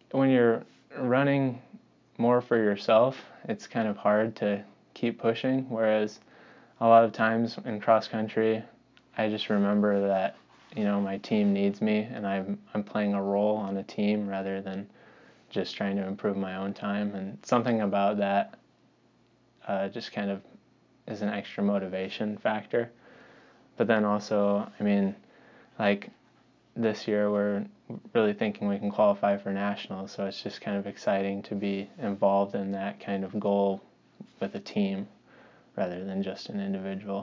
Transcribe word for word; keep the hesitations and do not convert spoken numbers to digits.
when you're running more for yourself, it's kind of hard to keep pushing, whereas a lot of times in cross country, I just remember that, you know, my team needs me and I'm, I'm playing a role on a team rather than just trying to improve my own time. And something about that uh, just kind of is an extra motivation factor. But then also, I mean, like this year we're really thinking we can qualify for nationals, so it's just kind of exciting to be involved in that kind of goal with a team rather than just an individual.